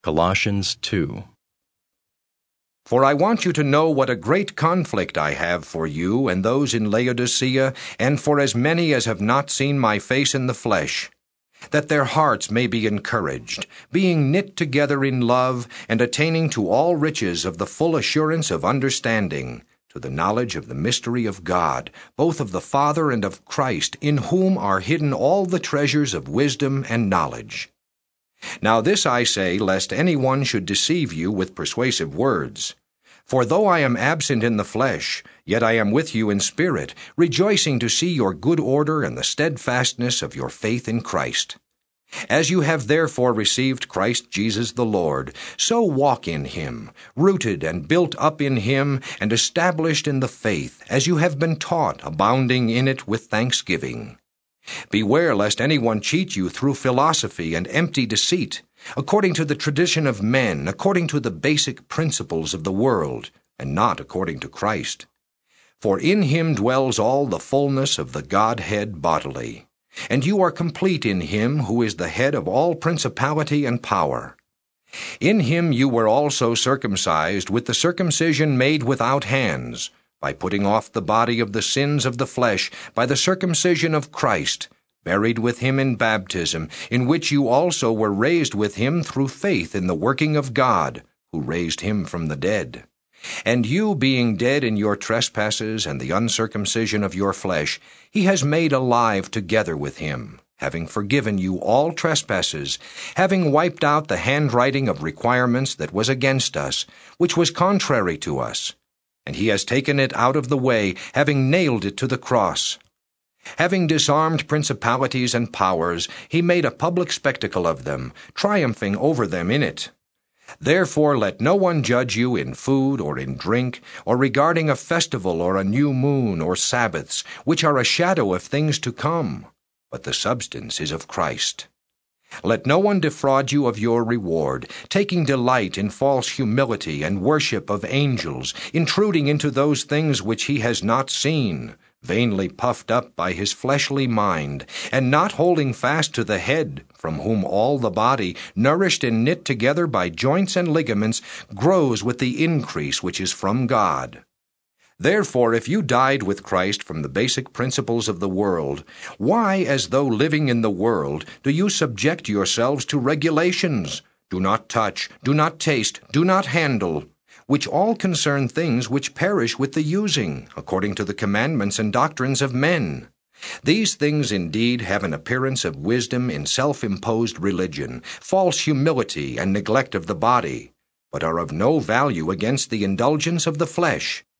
Colossians 2. For I want you to know what a great conflict I have for you and those in Laodicea, and for as many as have not seen my face in the flesh, that their hearts may be encouraged, being knit together in love, and attaining to all riches of the full assurance of understanding, to the knowledge of the mystery of God, both of the Father and of Christ, in whom are hidden all the treasures of wisdom and knowledge. Now this I say, lest any one should deceive you with persuasive words. For though I am absent in the flesh, yet I am with you in spirit, rejoicing to see your good order and the steadfastness of your faith in Christ. As you have therefore received Christ Jesus the Lord, so walk in him, rooted and built up in him, and established in the faith, as you have been taught, abounding in it with thanksgiving. Beware lest anyone cheat you through philosophy and empty deceit, according to the tradition of men, according to the basic principles of the world, and not according to Christ. For in him dwells all the fullness of the Godhead bodily, and you are complete in him who is the head of all principality and power. In him you were also circumcised with the circumcision made without hands, by putting off the body of the sins of the flesh by the circumcision of Christ, buried with him in baptism, in which you also were raised with him through faith in the working of God, who raised him from the dead. And you, being dead in your trespasses and the uncircumcision of your flesh, he has made alive together with him, having forgiven you all trespasses, having wiped out the handwriting of requirements that was against us, which was contrary to us. And he has taken it out of the way, having nailed it to the cross. Having disarmed principalities and powers, he made a public spectacle of them, triumphing over them in it. Therefore let no one judge you in food or in drink, or regarding a festival or a new moon or Sabbaths, which are a shadow of things to come, but the substance is of Christ. Let no one defraud you of your reward, taking delight in false humility and worship of angels, intruding into those things which he has not seen, vainly puffed up by his fleshly mind, and not holding fast to the head, from whom all the body, nourished and knit together by joints and ligaments, grows with the increase which is from God. Therefore, if you died with Christ from the basic principles of the world, why, as though living in the world, do you subject yourselves to regulations? Do not touch, do not taste, do not handle, which all concern things which perish with the using, according to the commandments and doctrines of men. These things indeed have an appearance of wisdom in self-imposed religion, false humility and neglect of the body, but are of no value against the indulgence of the flesh.